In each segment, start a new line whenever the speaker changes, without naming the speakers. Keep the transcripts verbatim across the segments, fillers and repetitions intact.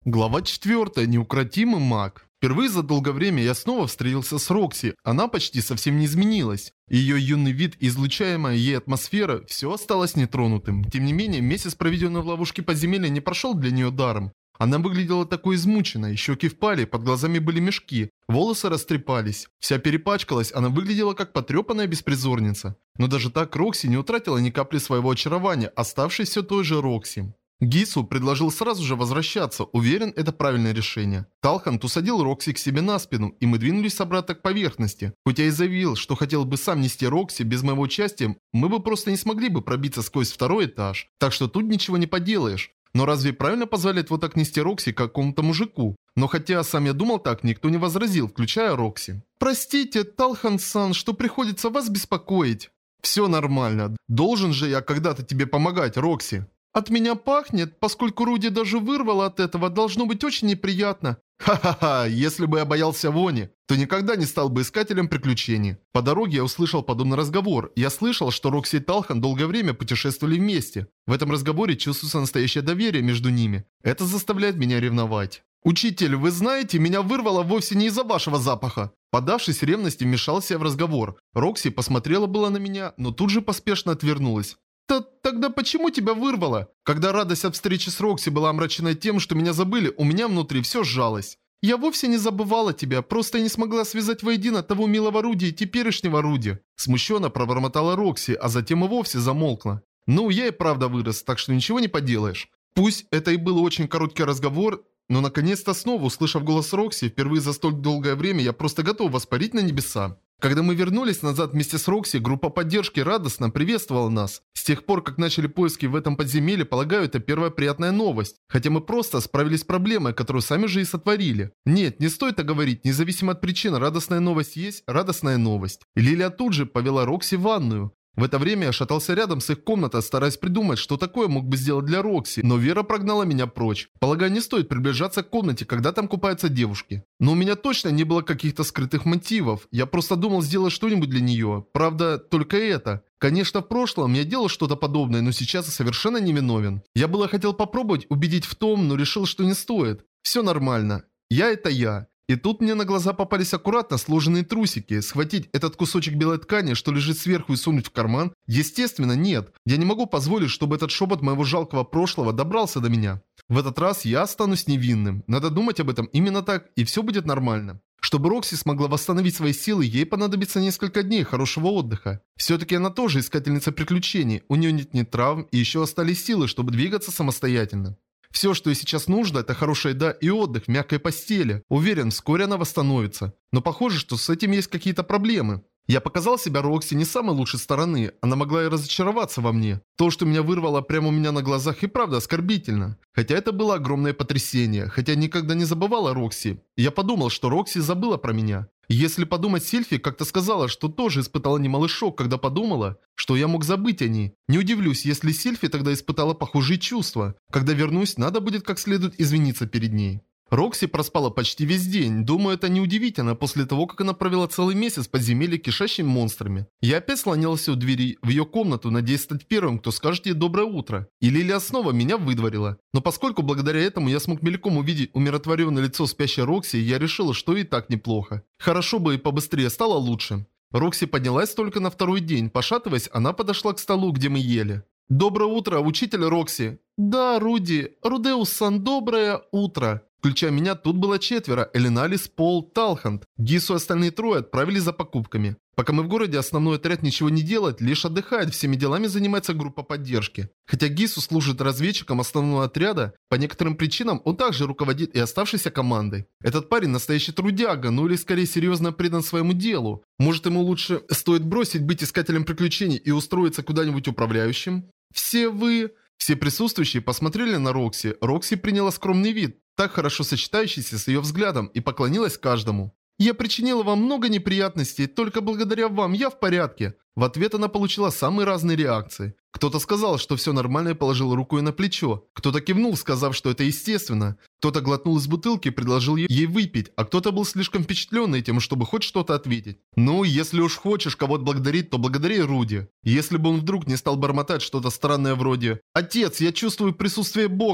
Глава четвёртая. Неукротимый маг. Впервые за долгое время я снова встретился с Рокси. Она почти совсем не изменилась. Ее юный вид и излучаемая ей атмосфера – все осталось нетронутым. Тем не менее, месяц, проведенный в ловушке подземелья, не прошел для нее даром. Она выглядела такой измученной, щеки впали, под глазами были мешки, волосы растрепались. Вся перепачкалась, она выглядела как потрепанная беспризорница. Но даже так Рокси не утратила ни капли своего очарования, оставшись все той же Рокси. Гису предложил сразу же возвращаться, уверен, это правильное решение. Талхант усадил Рокси к себе на спину, и мы двинулись обратно к поверхности. Хоть я и заявил, что хотел бы сам нести Рокси, без моего участия мы бы просто не смогли бы пробиться сквозь второй этаж. Так что тут ничего не поделаешь. Но разве правильно позволять вот так нести Рокси какому-то мужику? Но хотя сам я думал так, никто не возразил, включая Рокси. «Простите, Талхан-сан, что приходится вас беспокоить». «Все нормально. Должен же я когда-то тебе помогать, Рокси». «От меня пахнет, поскольку Руди даже вырвало от этого, должно быть очень неприятно». «Ха-ха-ха, если бы я боялся вони, то никогда не стал бы искателем приключений». По дороге я услышал подобный разговор. Я слышал, что Рокси и Талхан долгое время путешествовали вместе. В этом разговоре чувствуется настоящее доверие между ними. Это заставляет меня ревновать. «Учитель, вы знаете, меня вырвало вовсе не из-за вашего запаха». Подавшись ревности, вмешался я в разговор. Рокси посмотрела была на меня, но тут же поспешно отвернулась. «Тогда почему тебя вырвало?» Когда радость от встречи с Рокси была омрачена тем, что меня забыли, у меня внутри все сжалось. «Я вовсе не забывала тебя, просто я не смогла связать воедино того милого Руди и теперешнего Руди». Смущенно пробормотала Рокси, а затем и вовсе замолкла. «Ну, я и правда вырос, так что ничего не поделаешь». Пусть это и был очень короткий разговор, но наконец-то снова, услышав голос Рокси, впервые за столь долгое время я просто готов воспарить на небеса. Когда мы вернулись назад вместе с Рокси, группа поддержки радостно приветствовала нас. С тех пор, как начали поиски в этом подземелье, полагаю, это первая приятная новость. Хотя мы просто справились с проблемой, которую сами же и сотворили. Нет, не стоит так говорить, независимо от причин, радостная новость есть радостная новость. И Лилия тут же повела Рокси в ванную. В это время я шатался рядом с их комнатой, стараясь придумать, что такое мог бы сделать для Рокси, но Вера прогнала меня прочь. Полагаю, не стоит приближаться к комнате, когда там купаются девушки. Но у меня точно не было каких-то скрытых мотивов, я просто думал сделать что-нибудь для нее. Правда, только это. Конечно, в прошлом я делал что-то подобное, но сейчас я совершенно невиновен. Я было хотел попробовать убедить в том, но решил, что не стоит. Все нормально. Я это я. И тут мне на глаза попались аккуратно сложенные трусики. Схватить этот кусочек белой ткани, что лежит сверху, и сунуть в карман? Естественно, нет. Я не могу позволить, чтобы этот шепот моего жалкого прошлого добрался до меня. В этот раз я останусь невинным. Надо думать об этом именно так, и все будет нормально. Чтобы Рокси смогла восстановить свои силы, ей понадобится несколько дней хорошего отдыха. Все-таки она тоже искательница приключений. У нее нет ни травм, и еще остались силы, чтобы двигаться самостоятельно. Все, что ей сейчас нужно, это хорошая еда и отдых в мягкой постели. Уверен, вскоре она восстановится. Но похоже, что с этим есть какие-то проблемы. Я показал себя Рокси не с самой лучшей стороны. Она могла и разочароваться во мне. То, что меня вырвало прямо у меня на глазах, и правда оскорбительно. Хотя это было огромное потрясение. Хотя никогда не забывала Рокси. Я подумал, что Рокси забыла про меня. Если подумать, Сильфи как-то сказала, что тоже испытала немалый шок, когда подумала, что я мог забыть о ней. Не удивлюсь, если Сильфи тогда испытала похожие чувства. Когда вернусь, надо будет как следует извиниться перед ней. Рокси проспала почти весь день. Думаю, это неудивительно после того, как она провела целый месяц в подземелье, кишащим монстрами. Я опять слонялся у двери в ее комнату, надеясь стать первым, кто скажет ей доброе утро. И Лилия снова меня выдворила. Но поскольку благодаря этому я смог мельком увидеть умиротворенное лицо спящей Рокси, я решила, что и так неплохо. Хорошо бы и побыстрее стало лучше. Рокси поднялась только на второй день. Пошатываясь, она подошла к столу, где мы ели. «Доброе утро, учитель Рокси». «Да, Руди. Рудеус-сан, доброе утро». Включая меня, тут было четверо: Элиналис, Пол, Талхант. Гису и остальные трое отправились за покупками. Пока мы в городе, основной отряд ничего не делает, лишь отдыхает, всеми делами занимается группа поддержки. Хотя Гису служит разведчиком основного отряда, по некоторым причинам он также руководит и оставшейся командой. Этот парень настоящий трудяга, ну или скорее серьезно предан своему делу. Может, ему лучше стоит бросить быть искателем приключений и устроиться куда-нибудь управляющим? Все вы... Все присутствующие посмотрели на Рокси. Рокси приняла скромный вид, так хорошо сочетающийся с ее взглядом, и поклонилась каждому. «Я причинила вам много неприятностей, только благодаря вам я в порядке». В ответ она получила самые разные реакции. Кто-то сказал, что все нормально, и положил руку ей на плечо. Кто-то кивнул, сказав, что это естественно. Кто-то глотнул из бутылки и предложил ей выпить, а кто-то был слишком впечатленный тем, чтобы хоть что-то ответить. Ну, если уж хочешь кого-то благодарить, то благодари Руди. Если бы он вдруг не стал бормотать что-то странное вроде «Отец, я чувствую присутствие Бога»,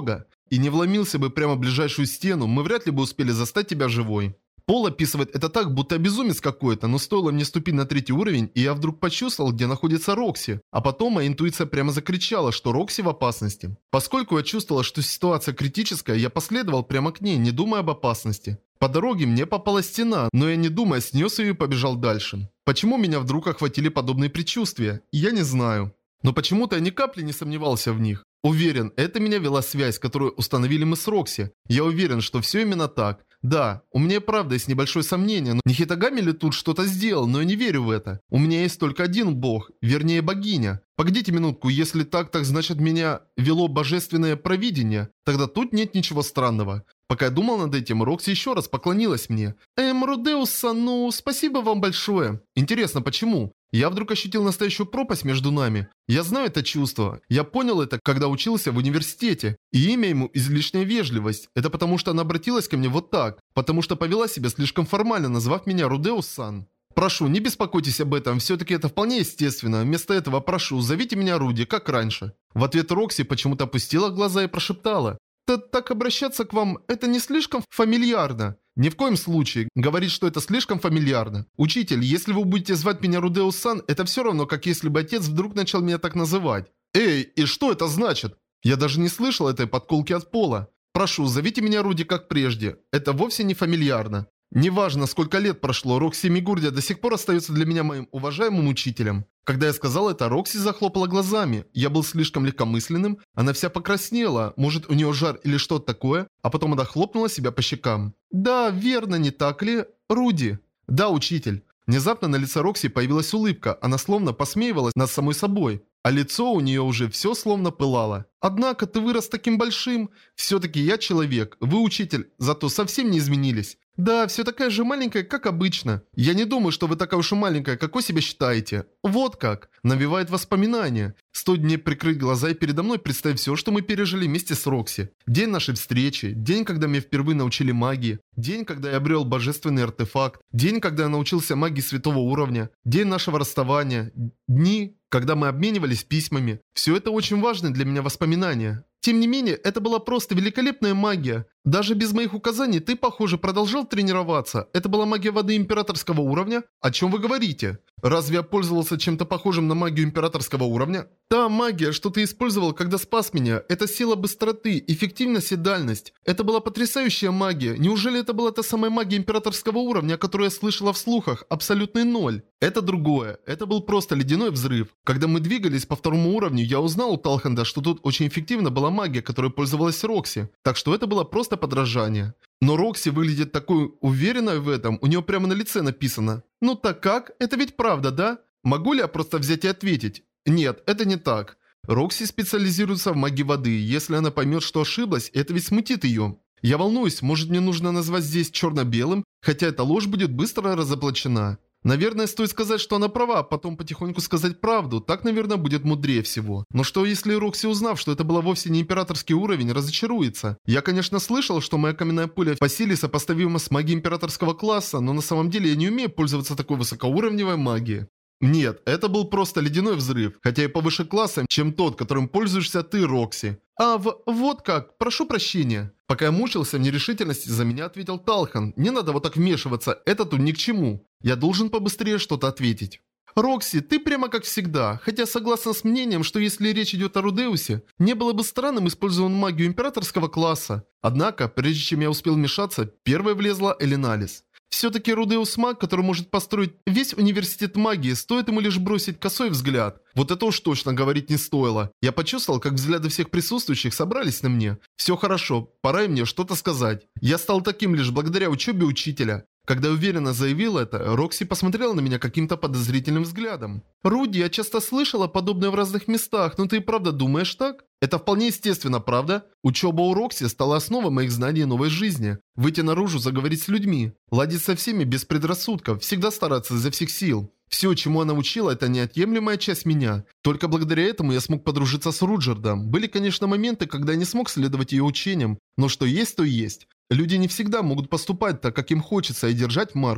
и не вломился бы прямо в ближайшую стену, мы вряд ли бы успели застать тебя живой. Пол описывает это так, будто безумец какой-то, но стоило мне ступить на третий уровень, и я вдруг почувствовал, где находится Рокси. А потом моя интуиция прямо закричала, что Рокси в опасности. Поскольку я чувствовала, что ситуация критическая, я последовал прямо к ней, не думая об опасности. По дороге мне попала стена, но я не думая снес ее и побежал дальше. Почему меня вдруг охватили подобные предчувствия? Я не знаю. Но почему-то я ни капли не сомневался в них. Уверен, это меня вела связь, которую установили мы с Рокси. Я уверен, что все именно так. Да, у меня и правда есть небольшое сомнение, но не Хитагами ли тут что-то сделал, но я не верю в это. У меня есть только один бог, вернее богиня. Погодите минутку, если так, так значит меня вело божественное провидение. Тогда тут нет ничего странного. Пока я думал над этим, Рокси еще раз поклонилась мне. Эм, Рудеус-сан, ну, спасибо вам большое. Интересно, почему? Я вдруг ощутил настоящую пропасть между нами. Я знаю это чувство. Я понял это, когда учился в университете. И имя ему излишняя вежливость. Это потому, что она обратилась ко мне вот так. Потому что повела себя слишком формально, назвав меня Рудеус-сан. Прошу, не беспокойтесь об этом, все-таки это вполне естественно. Вместо этого прошу, зовите меня Руди, как раньше. В ответ Рокси почему-то опустила глаза и прошептала. Так обращаться к вам, это не слишком фамильярно? Ни в коем случае. Говорит, что это слишком фамильярно. Учитель, если вы будете звать меня Рудеус-сан, это все равно, как если бы отец вдруг начал меня так называть. Эй, и что это значит? Я даже не слышал этой подколки от пола. Прошу, зовите меня Руди, как прежде. Это вовсе не фамильярно. Неважно, сколько лет прошло, Рокси Мигурдия до сих пор остается для меня моим уважаемым учителем. Когда я сказал это, Рокси захлопала глазами. Я был слишком легкомысленным, она вся покраснела, может у нее жар или что-то такое, а потом она хлопнула себя по щекам. Да, верно, не так ли, Руди? Да, учитель. Внезапно на лице Рокси появилась улыбка, она словно посмеивалась над самой собой. А лицо у нее уже все словно пылало. Однако ты вырос таким большим. Все-таки я человек, вы учитель, зато совсем не изменились. Да, все такая же маленькая, как обычно. Я не думаю, что вы такая уж и маленькая, как вы себя считаете. Вот как. Навевает воспоминания. Стоит мне прикрыть глаза и передо мной представить все, что мы пережили вместе с Рокси. День нашей встречи, день, когда меня впервые научили магии, день, когда я обрел божественный артефакт, день, когда я научился магии святого уровня, день нашего расставания, дни, когда мы обменивались письмами. Все это очень важные для меня воспоминания. Тем не менее, это была просто великолепная магия. Даже без моих указаний ты, похоже, продолжал тренироваться. Это была магия воды императорского уровня? О чем вы говорите? Разве я пользовался чем-то похожим на магию императорского уровня? Та магия, что ты использовал, когда спас меня, это сила быстроты, эффективность и дальность. Это была потрясающая магия. Неужели это была та самая магия императорского уровня, которую я слышала в слухах? Абсолютный ноль. Это другое. Это был просто ледяной взрыв. Когда мы двигались по второму уровню, я узнал у Талханда, что тут очень эффективна была магия, которой пользовалась Рокси. Так что это было просто подражание. Но Рокси выглядит такой уверенной в этом, у нее прямо на лице написано. Ну так как? Это ведь правда, да? Могу ли я просто взять и ответить? Нет, это не так. Рокси специализируется в магии воды. Если она поймет, что ошиблась, это ведь смутит ее. Я волнуюсь, может мне нужно назвать здесь черно-белым, хотя эта ложь будет быстро разоблачена. Наверное, стоит сказать, что она права, а потом потихоньку сказать правду. Так, наверное, будет мудрее всего. Но что если Рокси, узнав, что это было вовсе не императорский уровень, разочаруется? Я, конечно, слышал, что моя каменная пуля по силе сопоставима с магией императорского класса, но на самом деле я не умею пользоваться такой высокоуровневой магией. Нет, это был просто ледяной взрыв, хотя и повыше классом, чем тот, которым пользуешься ты, Рокси. А в... вот как, прошу прощения. Пока я мучился в нерешительности, за меня ответил Талхан. Не надо вот так вмешиваться, это тут ни к чему. Я должен побыстрее что-то ответить. Рокси, ты прямо как всегда, хотя согласна с мнением, что если речь идет о Рудеусе, не было бы странным использовать магию императорского класса. Однако, прежде чем я успел вмешаться, первой влезла Элиналис. Все-таки Рудеус маг, который может построить весь университет магии, стоит ему лишь бросить косой взгляд. Вот это уж точно говорить не стоило. Я почувствовал, как взгляды всех присутствующих собрались на мне. Все хорошо, пора и мне что-то сказать. Я стал таким лишь благодаря учебе учителя. Когда уверенно заявил это, Рокси посмотрела на меня каким-то подозрительным взглядом. «Руди, я часто слышала подобное в разных местах, но ты и правда думаешь так?» «Это вполне естественно, правда?» Учеба у Рокси стала основой моих знаний новой жизни. Выйти наружу, заговорить с людьми. Ладить со всеми без предрассудков, всегда стараться изо всех сил. Все, чему она учила, это неотъемлемая часть меня. Только благодаря этому я смог подружиться с Руджердом. Были, конечно, моменты, когда я не смог следовать ее учениям, но что есть, то есть. Люди не всегда могут поступать так, как им хочется, и держать марку.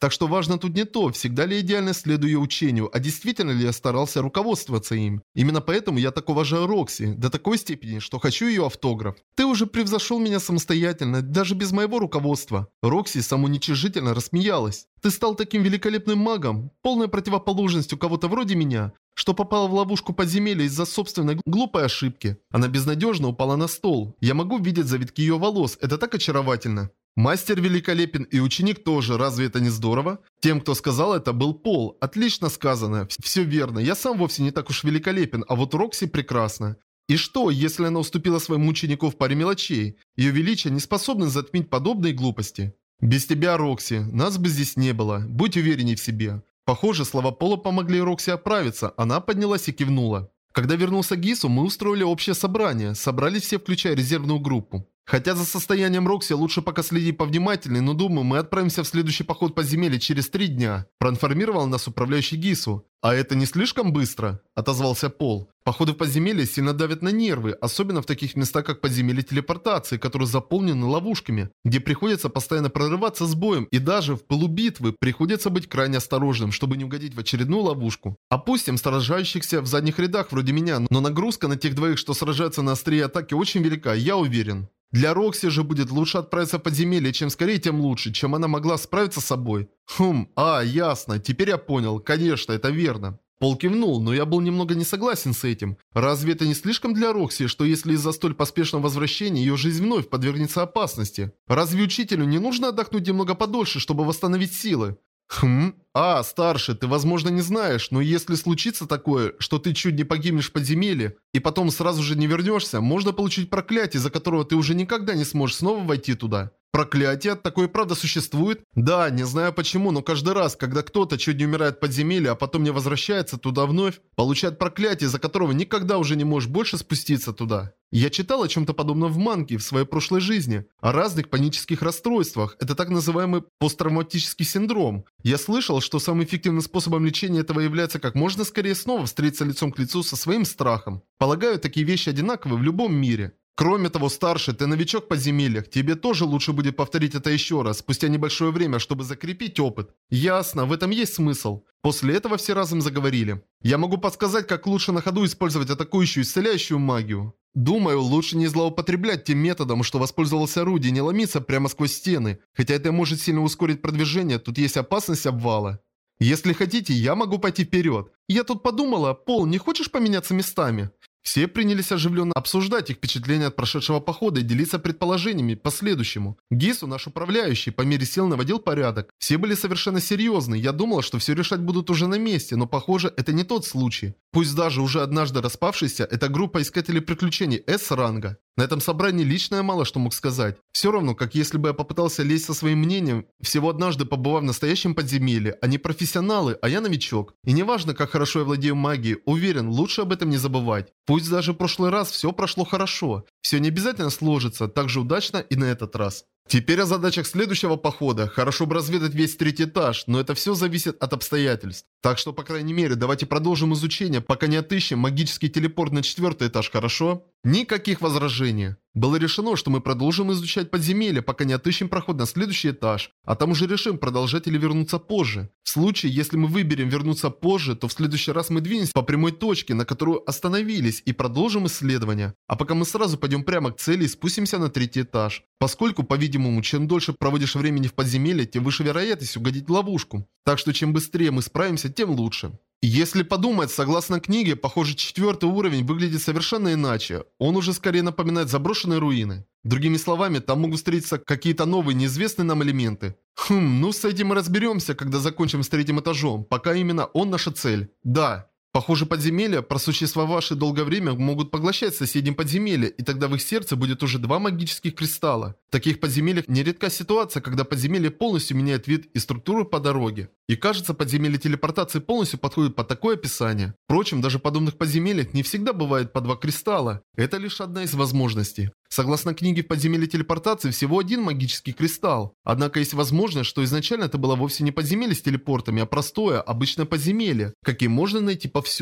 Так что важно тут не то, всегда ли я идеально следую ее учению, а действительно ли я старался руководствоваться им. Именно поэтому я так уважаю Рокси, до такой степени, что хочу ее автограф. Ты уже превзошел меня самостоятельно, даже без моего руководства. Рокси самоуничижительно рассмеялась. Ты стал таким великолепным магом, полной противоположностью кого-то вроде меня, что попала в ловушку подземелья из-за собственной глупой ошибки. Она безнадежно упала на стол. Я могу видеть завитки ее волос, это так очаровательно. Мастер великолепен и ученик тоже, разве это не здорово? Тем, кто сказал это, был Пол. Отлично сказано. Все верно, я сам вовсе не так уж великолепен, а вот Рокси прекрасна. И что, если она уступила своему ученику в паре мелочей? Ее величие не способно затмить подобные глупости. Без тебя, Рокси, нас бы здесь не было. Будь уверенней в себе. Похоже, слова Пола помогли Рокси оправиться. Она поднялась и кивнула. Когда вернулся Гису, мы устроили общее собрание. Собрались все, включая резервную группу. Хотя за состоянием Рокси лучше пока следить повнимательнее, но думаю, мы отправимся в следующий поход подземелья через три дня. Проинформировал нас управляющий Гису. А это не слишком быстро? Отозвался Пол. Походы в подземелье сильно давят на нервы, особенно в таких местах, как подземелье телепортации, которые заполнены ловушками, где приходится постоянно прорываться с боем, и даже в пылу битвы приходится быть крайне осторожным, чтобы не угодить в очередную ловушку. Опустим сражающихся в задних рядах вроде меня, но нагрузка на тех двоих, что сражаются на острие атаки, очень велика, я уверен. Для Рокси же будет лучше отправиться в подземелье, чем скорее, тем лучше, чем она могла справиться с собой. Хм, а, ясно, теперь я понял, конечно, это верно. Пол кивнул, но я был немного не согласен с этим. Разве это не слишком для Рокси, что если из-за столь поспешного возвращения ее жизнь вновь подвергнется опасности? Разве учителю не нужно отдохнуть немного подольше, чтобы восстановить силы? Хм? А, старший, ты, возможно, не знаешь, но если случится такое, что ты чуть не погибнешь в подземелье, и потом сразу же не вернешься, можно получить проклятие, из-за которого ты уже никогда не сможешь снова войти туда. Проклятие? Такое правда существует? Да, не знаю почему, но каждый раз, когда кто-то чуть не умирает в подземелье, а потом не возвращается туда вновь, получает проклятие, из-за которого никогда уже не можешь больше спуститься туда. Я читал о чем-то подобном в манге в своей прошлой жизни, о разных панических расстройствах, это так называемый посттравматический синдром. Я слышал, что самым эффективным способом лечения этого является как можно скорее снова встретиться лицом к лицу со своим страхом. Полагаю, такие вещи одинаковы в любом мире. Кроме того, старший, ты новичок в подземельях, тебе тоже лучше будет повторить это еще раз, спустя небольшое время, чтобы закрепить опыт. Ясно, в этом есть смысл. После этого все разом заговорили. Я могу подсказать, как лучше на ходу использовать атакующую исцеляющую магию. Думаю, лучше не злоупотреблять тем методом, что воспользовался орудие, не ломиться прямо сквозь стены. Хотя это может сильно ускорить продвижение, тут есть опасность обвала. Если хотите, я могу пойти вперед. Я тут подумала, Пол, не хочешь поменяться местами? Все принялись оживленно обсуждать их впечатления от прошедшего похода и делиться предположениями по следующему. Гису, наш управляющий, по мере сил наводил порядок. Все были совершенно серьезны. Я думала, что все решать будут уже на месте, но похоже, это не тот случай. Пусть даже уже однажды распавшийся, это группа искателей приключений С-ранга. На этом собрании лично я мало что мог сказать. Все равно, как если бы я попытался лезть со своим мнением, всего однажды побывав в настоящем подземелье. Они профессионалы, а я новичок. И неважно, как хорошо я владею магией, уверен, лучше об этом не забывать. Пусть даже в прошлый раз все прошло хорошо. Все не обязательно сложится так же удачно и на этот раз. Теперь о задачах следующего похода. Хорошо бы разведать весь третий этаж, но это все зависит от обстоятельств. Так что, по крайней мере, давайте продолжим изучение, пока не отыщем магический телепорт на четвертый этаж, хорошо? Никаких возражений. Было решено, что мы продолжим изучать подземелье, пока не отыщем проход на следующий этаж, а там уже решим, продолжать или вернуться позже. В случае, если мы выберем вернуться позже, то в следующий раз мы двинемся по прямой точке, на которую остановились, и продолжим исследование. А пока мы сразу пойдем прямо к цели и спустимся на третий этаж. Поскольку, по-видимому, чем дольше проводишь времени в подземелье, тем выше вероятность угодить в ловушку. Так что чем быстрее мы справимся, тем лучше. Если подумать, согласно книге, похоже, четвертый уровень выглядит совершенно иначе. Он уже скорее напоминает заброшенные руины. Другими словами, там могут встретиться какие-то новые, неизвестные нам элементы. Хм, ну с этим мы разберемся, когда закончим с третьим этажом. Пока именно он наша цель. Да. Похоже, подземелья, просуществовавшие долгое время, могут поглощать соседние подземелья, и тогда в их сердце будет уже два магических кристалла. В таких подземельях нередка ситуация, когда подземелье полностью меняет вид и структуру по дороге. И кажется, подземелье телепортации полностью подходит под такое описание. Впрочем, даже в подобных подземельях не всегда бывает по два кристалла. Это лишь одна из возможностей. Согласно книге, в подземелье телепортации всего один магический кристалл. Однако есть возможность, что изначально это было вовсе не подземелье с телепортами, а простое, обычное подземелье, какие можно найти повсюду.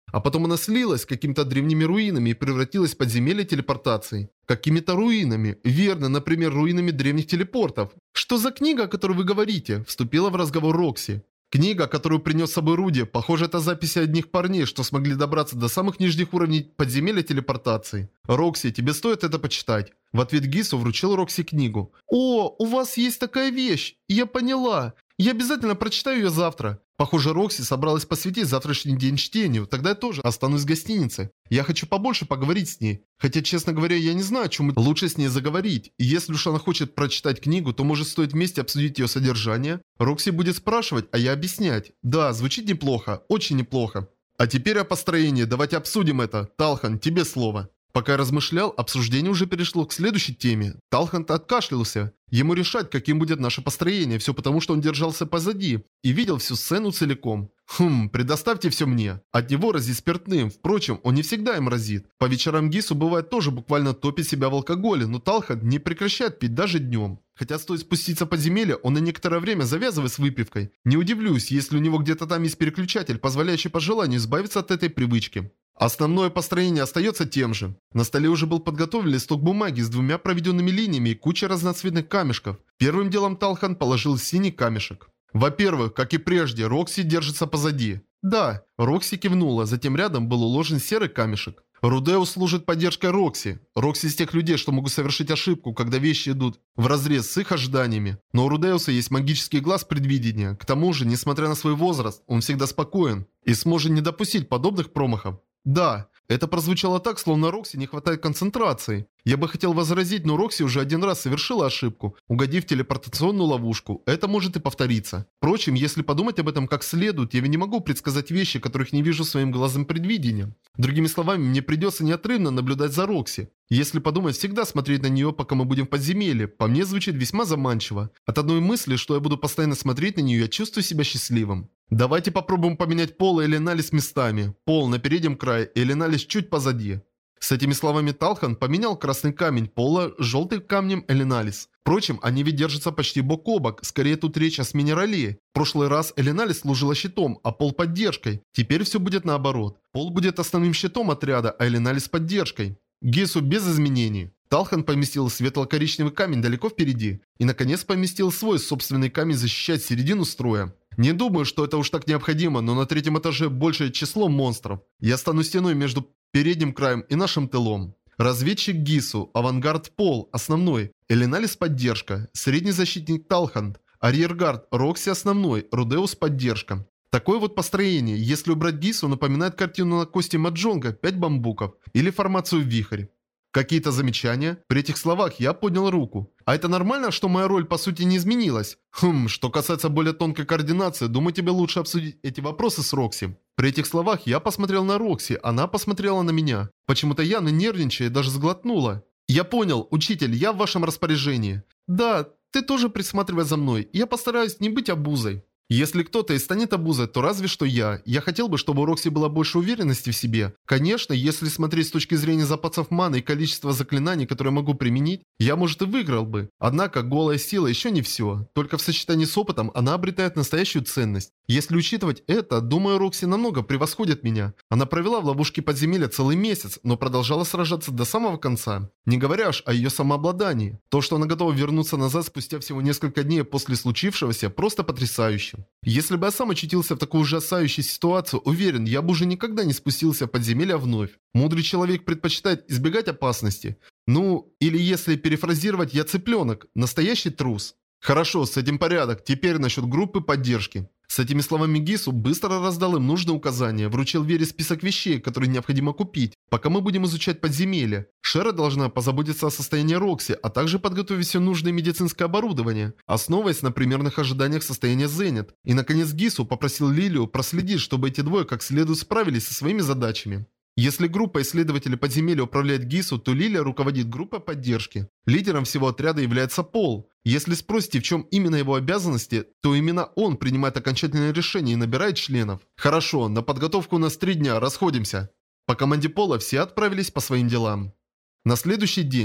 А потом она слилась с какими-то древними руинами и превратилась в подземелье телепортации. Какими-то руинами. Верно, например, руинами древних телепортов. «Что за книга, о которой вы говорите?» – вступила в разговор Рокси. Книга, которую принес с собой Руди, похоже, это записи одних парней, что смогли добраться до самых нижних уровней подземелья телепортации. Рокси, тебе стоит это почитать. В ответ Гису вручил Рокси книгу. «О, у вас есть такая вещь! Я поняла! Я обязательно прочитаю ее завтра!» Похоже, Рокси собралась посвятить завтрашний день чтению, тогда я тоже останусь в гостинице. Я хочу побольше поговорить с ней. Хотя, честно говоря, я не знаю, о чем лучше с ней заговорить. И если уж она хочет прочитать книгу, то может стоит вместе обсудить ее содержание? Рокси будет спрашивать, а я объяснять. Да, звучит неплохо, очень неплохо. А теперь о построении, давайте обсудим это. Талхан, тебе слово. Пока я размышлял, обсуждение уже перешло к следующей теме. Талхан откашлялся. Ему решать, каким будет наше построение, все потому, что он держался позади и видел всю сцену целиком. Хм, предоставьте все мне. От него разит спиртным, впрочем, он не всегда им разит. По вечерам Гису бывает тоже буквально топит себя в алкоголе, но Талхан не прекращает пить даже днем. Хотя стоит спуститься в подземелье, он на некоторое время завязывает с выпивкой. Не удивлюсь, если у него где-то там есть переключатель, позволяющий по желанию избавиться от этой привычки. Основное построение остается тем же. На столе уже был подготовлен листок бумаги с двумя проведенными линиями и кучей разноцветных камешков. Первым делом Талхан положил синий камешек. Во-первых, как и прежде, Рокси держится позади. Да, Рокси кивнула, затем рядом был уложен серый камешек. Рудеус служит поддержкой Рокси. Рокси из тех людей, что могут совершить ошибку, когда вещи идут вразрез с их ожиданиями. Но у Рудеуса есть магический глаз предвидения. К тому же, несмотря на свой возраст, он всегда спокоен и сможет не допустить подобных промахов. Да, это прозвучало так, словно Рокси не хватает концентрации. Я бы хотел возразить, но Рокси уже один раз совершила ошибку, угодив в телепортационную ловушку. Это может и повториться. Впрочем, если подумать об этом как следует, я не могу предсказать вещи, которых не вижу своим глазом предвидения. Другими словами, мне придется неотрывно наблюдать за Рокси. Если подумать, всегда смотреть на нее, пока мы будем в подземелье, по мне звучит весьма заманчиво. От одной мысли, что я буду постоянно смотреть на нее, я чувствую себя счастливым. Давайте попробуем поменять Пол и Элиналис местами. Пол на переднем крае, Элиналис чуть позади. С этими словами Талхан поменял красный камень Пола с желтым камнем Элиналис. Впрочем, они ведь держатся почти бок о бок, скорее тут речь о смене ролей. В прошлый раз Элиналис служила щитом, а Пол поддержкой. Теперь все будет наоборот. Пол будет основным щитом отряда, а Элиналис поддержкой. Гису без изменений. Талхан поместил светло-коричневый камень далеко впереди. И наконец поместил свой собственный камень защищать середину строя. Не думаю, что это уж так необходимо, но на третьем этаже большее число монстров. Я стану стеной между передним краем и нашим тылом. Разведчик Гису, авангард Пол, основной, Элиналис поддержка, средний защитник Талхан, арьергард Рокси основной, Рудеус поддержка. Такое вот построение, если убрать Гису, напоминает картину на кости Маджонга «Пять бамбуков» или формацию «Вихрь». Какие-то замечания? При этих словах я поднял руку. А это нормально, что моя роль по сути не изменилась? Хм, что касается более тонкой координации, думаю, тебе лучше обсудить эти вопросы с Рокси. При этих словах я посмотрел на Рокси, она посмотрела на меня. Почему-то Яна, нервничая, даже сглотнула. Я понял, учитель, я в вашем распоряжении. Да, ты тоже присматривай за мной, я постараюсь не быть обузой. Если кто-то и станет обузой, то разве что я. Я хотел бы, чтобы у Рокси была больше уверенности в себе. Конечно, если смотреть с точки зрения запасов маны и количества заклинаний, которые могу применить, я, может, и выиграл бы. Однако голая сила еще не все. Только в сочетании с опытом она обретает настоящую ценность. Если учитывать это, думаю, Рокси намного превосходит меня. Она провела в ловушке подземелья целый месяц, но продолжала сражаться до самого конца. Не говоря уж о ее самообладании. То, что она готова вернуться назад спустя всего несколько дней после случившегося, просто потрясающе. Если бы я сам очутился в такой ужасающей ситуации, уверен, я бы уже никогда не спустился в подземелье вновь. Мудрый человек предпочитает избегать опасности. Ну, или если перефразировать, я цыпленок, настоящий трус. Хорошо, с этим порядок. Теперь насчет группы поддержки. С этими словами Гису быстро раздал им нужные указания, вручил Вере список вещей, которые необходимо купить, пока мы будем изучать подземелье. Шера должна позаботиться о состоянии Рокси, а также подготовить все нужное медицинское оборудование, основываясь на примерных ожиданиях состояния Зенит. И наконец Гису попросил Лилию проследить, чтобы эти двое как следует справились со своими задачами. Если группа исследователей подземелья управляет Гису, то Лилия руководит группой поддержки. Лидером всего отряда является Пол. Если спросите, в чем именно его обязанности, то именно он принимает окончательное решение и набирает членов. Хорошо, на подготовку у нас три дня, расходимся. По команде Пола все отправились по своим делам. На следующий день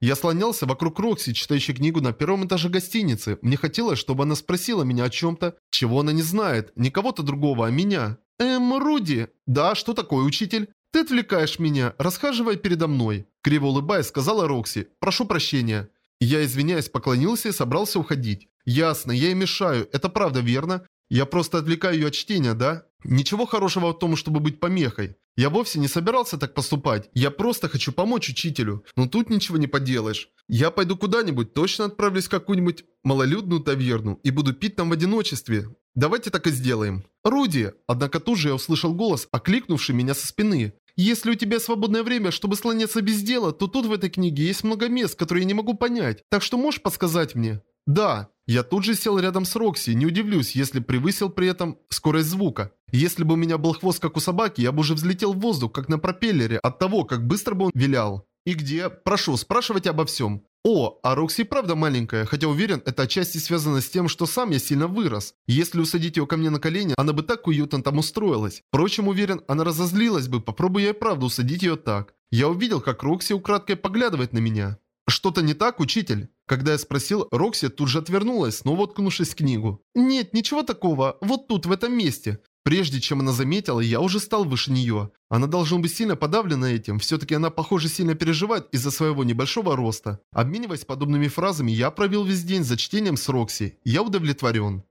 Я слонялся вокруг Рокси, читающей книгу на первом этаже гостиницы. Мне хотелось, чтобы она спросила меня о чем-то, чего она не знает. Не кого-то другого, а меня. Эм, Руди. Да, что такое, учитель? Ты отвлекаешь меня, расхаживая передо мной. Криво улыбаясь, сказала Рокси. Прошу прощения. Я, извиняясь, поклонился и собрался уходить. Ясно, я ей мешаю. Это правда верно? Я просто отвлекаю ее от чтения, да? Ничего хорошего в том, чтобы быть помехой. Я вовсе не собирался так поступать. Я просто хочу помочь учителю. Но тут ничего не поделаешь. Я пойду куда-нибудь, точно отправлюсь в какую-нибудь малолюдную таверну и буду пить там в одиночестве. Давайте так и сделаем. Руди! Однако тут же я услышал голос, окликнувший меня со спины. Если у тебя свободное время, чтобы слоняться без дела, то тут в этой книге есть много мест, которые я не могу понять. Так что можешь подсказать мне? Да. Я тут же сел рядом с Рокси, не удивлюсь, если превысил при этом скорость звука. Если бы у меня был хвост, как у собаки, я бы уже взлетел в воздух, как на пропеллере, от того, как быстро бы он вилял. И где? Прошу, спрашивайте обо всем. О, а Рокси правда маленькая, хотя уверен, это отчасти связано с тем, что сам я сильно вырос. Если усадить ее ко мне на колени, она бы так уютно там устроилась. Впрочем, уверен, она разозлилась бы, попробуй я и правда усадить ее так. Я увидел, как Рокси украдкой поглядывает на меня. «Что-то не так, учитель?» Когда я спросил, Рокси тут же отвернулась, снова уткнувшись в книгу. «Нет, ничего такого. Вот тут, в этом месте». Прежде чем она заметила, я уже стал выше нее. Она должна быть сильно подавлена этим. Все-таки она, похоже, сильно переживает из-за своего небольшого роста. Обмениваясь подобными фразами, я провел весь день за чтением с Рокси. Я удовлетворен.